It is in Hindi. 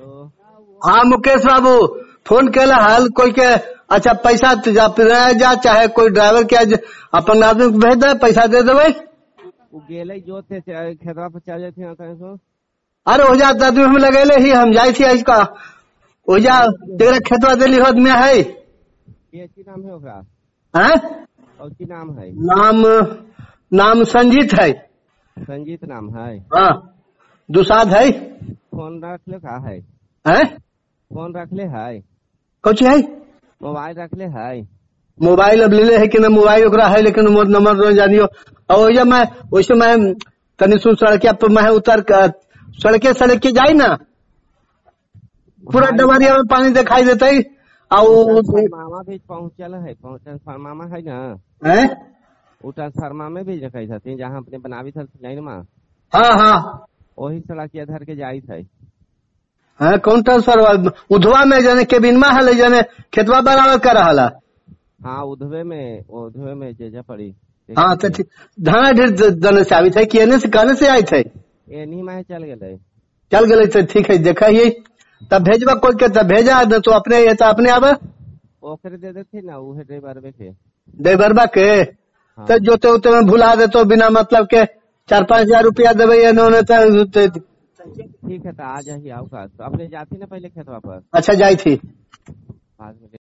हाँ मुकेश बाबू फोन केला हाल कोई के अच्छा पैसा जा चाहे कोई ड्राइवर के अपन आदमी को भेज दे पैसा दे देवे। गेले जो थे खेतवा पर चल जाते कहीं सो। अरे हो जाता आदमी हम लगेले ही हम जाई थी आज का हो जा तेरा खेतवा दिल्ली होद में है। ये की नाम है ओकरा? हैं? और की नाम है? नाम संजीत है। संजीत नाम है? हाँ दुसाद है। फोन रख ले का है? हैं? फोन रख ले है? कुछ है? मोबाइल रख ले है? मोबाइल अब ले है कि ना मोबाइल ओकरा है लेकिन मोर नंबर न जानियो। और वैसे मैं तनी सुन सड़किया पर मैं उतर सड़के जाई ना पूरा डबरिया में पानी दिखाई देता है। मामा भी पहुँचल है मामा है ना हैं? उतर शर्मा में भी देखा थी जहाँ अपने बनावी था माँ। हाँ हाँ वही सड़किया धर के जाई थे। हाँ कौन था सर उधवा में जाने केबिन में हले जाने खेतवा बराबर कर रहा। हाँ उधवे में जेजा पड़ी। हाँ तो धाना ढेर जन से आई थे कि से कहने से आई थे एनी में चल गए तो ठीक है देखा ही तब भेजवा कोई के तब भेजा तो अपने आवा ओकरे दे देते ना उहे ड्राइवर के तो जोते उते में भुला दे तो बिना मतलब के 4-5 हजार रुपया देवे इन्होंने ठीक है तो आ जाइए आओ का तो अपने जाती ना पहले खेतवा पर। अच्छा जाई थी।